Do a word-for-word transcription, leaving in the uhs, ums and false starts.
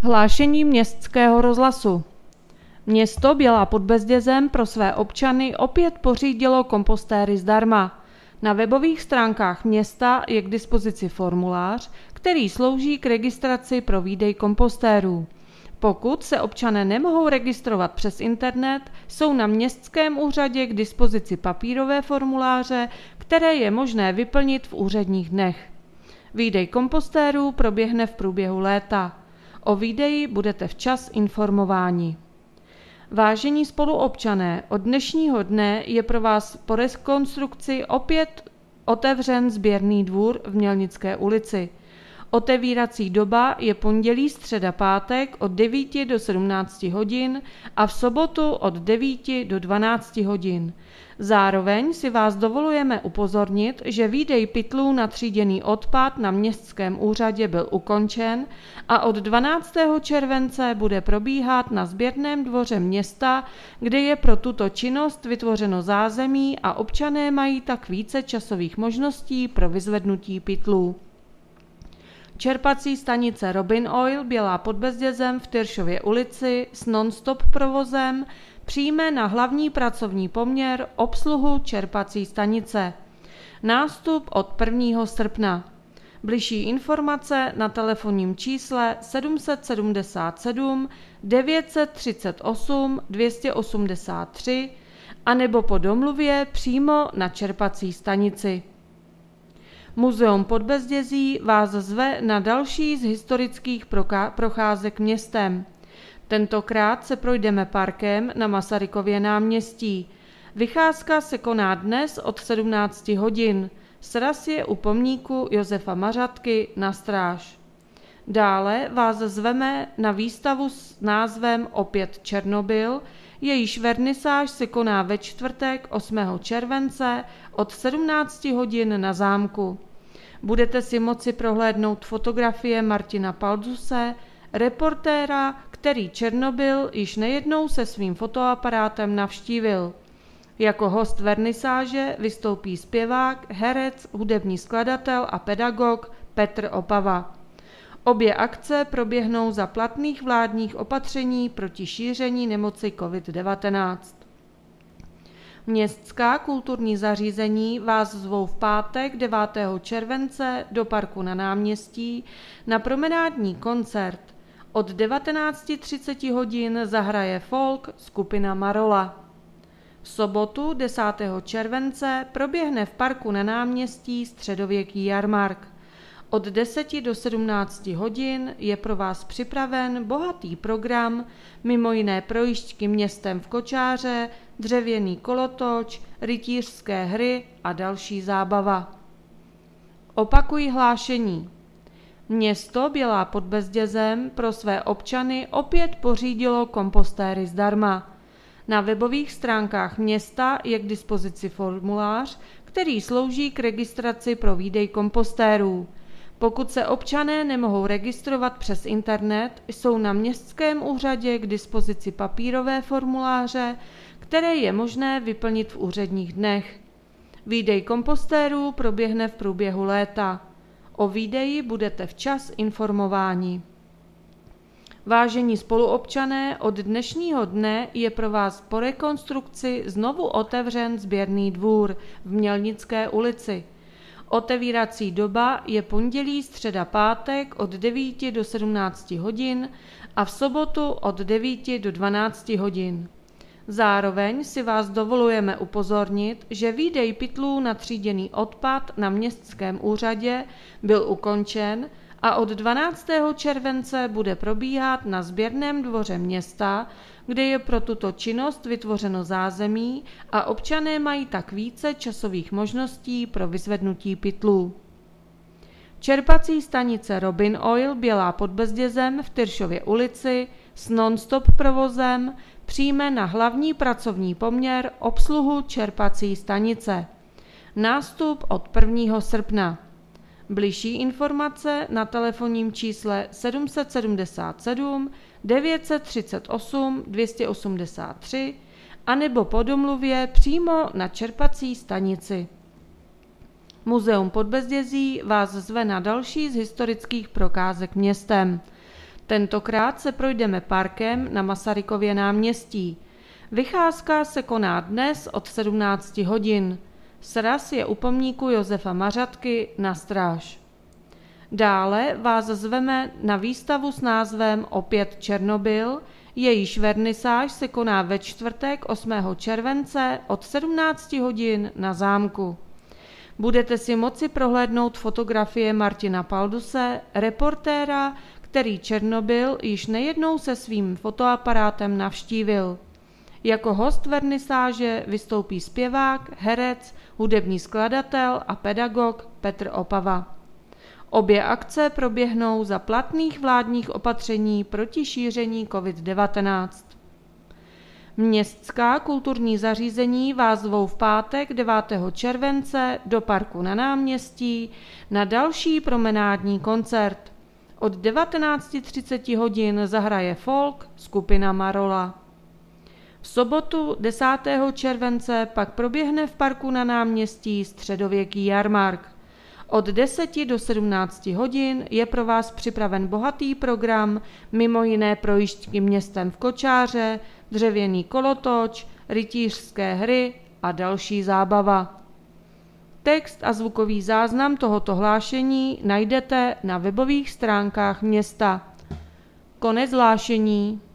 Hlášení Městského rozhlasu. Město Bělá pod Bezdězem pro své občany opět pořídilo kompostéry zdarma. Na webových stránkách města je k dispozici formulář, který slouží k registraci pro výdej kompostérů. Pokud se občané nemohou registrovat přes internet, jsou na městském úřadě k dispozici papírové formuláře, které je možné vyplnit v úředních dnech. Výdej kompostérů proběhne v průběhu léta. O výdeji budete včas informováni. Vážení spoluobčané, od dnešního dne je pro vás po rekonstrukci opět otevřen sběrný dvůr v Mělnické ulici. Otevírací doba je pondělí, středa, pátek od devíti do sedmnácti hodin a v sobotu od devíti do dvanácti hodin. Zároveň si vás dovolujeme upozornit, že výdej pytlů na tříděný odpad na městském úřadě byl ukončen a od dvanáctého července bude probíhat na sběrném dvoře města, kde je pro tuto činnost vytvořeno zázemí a občané mají tak více časových možností pro vyzvednutí pytlů. Čerpací stanice Robin Oil Bělá pod Bezdězem v Tyršově ulici s non-stop provozem přijme na hlavní pracovní poměr obsluhu čerpací stanice. Nástup od prvního srpna. Bližší informace na telefonním čísle sedm set sedmdesát sedm devět set třicet osm dvě stě osmdesát tři anebo po domluvě přímo na čerpací stanici. Muzeum pod Bezdězí vás zve na další z historických procházek městem. Tentokrát se projdeme parkem na Masarykově náměstí. Vycházka se koná dnes od sedmnácti hodin. Sraz je u pomníku Josefa Mařatky na Stráž. Dále vás zveme na výstavu s názvem Opět Černobyl, jejíž vernisáž se koná ve čtvrtek osmého července od sedmnácti hodin na zámku. Budete si moci prohlédnout fotografie Martina Palduse, reportéra, který Černobyl již nejednou se svým fotoaparátem navštívil. Jako host vernisáže vystoupí zpěvák, herec, hudební skladatel a pedagog Petr Opava. Obě akce proběhnou za platných vládních opatření proti šíření nemoci covid devatenáct. Městská kulturní zařízení vás zvou v pátek devátého července do parku na náměstí na promenádní koncert. Od devatenácti třiceti hodin zahraje folk skupina Marola. V sobotu desátého července proběhne v parku na náměstí středověký jarmark. Od deseti do sedmnácti hodin je pro vás připraven bohatý program, mimo jiné projížďky městem v kočáře, dřevěný kolotoč, rytířské hry a další zábava. Opakuji hlášení. Město Bělá pod Bezdězem pro své občany opět pořídilo kompostéry zdarma. Na webových stránkách města je k dispozici formulář, který slouží k registraci pro výdej kompostérů. Pokud se občané nemohou registrovat přes internet, jsou na městském úřadě k dispozici papírové formuláře, které je možné vyplnit v úředních dnech. Výdej kompostérů proběhne v průběhu léta. O výdeji budete včas informováni. Vážení spoluobčané, od dnešního dne je pro vás po rekonstrukci znovu otevřen sběrný dvůr v Mělnické ulici. Otevírací doba je pondělí, středa, pátek od devíti do sedmnácti hodin a v sobotu od devíti do dvanácti hodin. Zároveň si vás dovolujeme upozornit, že výdej pytlů na tříděný odpad na městském úřadě byl ukončen a od dvanáctého července bude probíhat na sběrném dvoře města, kde je pro tuto činnost vytvořeno zázemí a občané mají tak více časových možností pro vyzvednutí pytlů. Čerpací stanice Robin Oil Bělá pod Bezdězem v Tyršově ulici s non-stop provozem přijme na hlavní pracovní poměr obsluhu čerpací stanice. Nástup od prvního srpna. Bližší informace na telefonním čísle sedm set sedmdesát sedm devět set třicet osm dvě stě osmdesát tři anebo po domluvě přímo na čerpací stanici. Muzeum pod Bezdězí vás zve na další z historických procházek městem. Tentokrát se projdeme parkem na Masarykově náměstí. Vycházka se koná dnes od sedmnácti hodin. Sraz je u pomníku Josefa Mařatky na Stráž. Dále vás zveme na výstavu s názvem Opět Černobyl, jejíž vernisáž se koná ve čtvrtek osmého července od sedmnácti hodin na zámku. Budete si moci prohlédnout fotografie Martina Palduse, reportéra, který Černobyl již nejednou se svým fotoaparátem navštívil. Jako host vernisáže vystoupí zpěvák, herec, hudební skladatel a pedagog Petr Opava. Obě akce proběhnou za platných vládních opatření proti šíření covid devatenáct. Městská kulturní zařízení vás zvou v pátek devátého července do parku na náměstí na další promenádní koncert. Od devatenácti třiceti hodin zahraje folk skupina Marola. V sobotu desátého července pak proběhne v parku na náměstí středověký jarmark. Od deseti do sedmnácti hodin je pro vás připraven bohatý program, mimo jiné projížďky městem v kočáře, dřevěný kolotoč, rytířské hry a další zábava. Text a zvukový záznam tohoto hlášení najdete na webových stránkách města. Konec hlášení.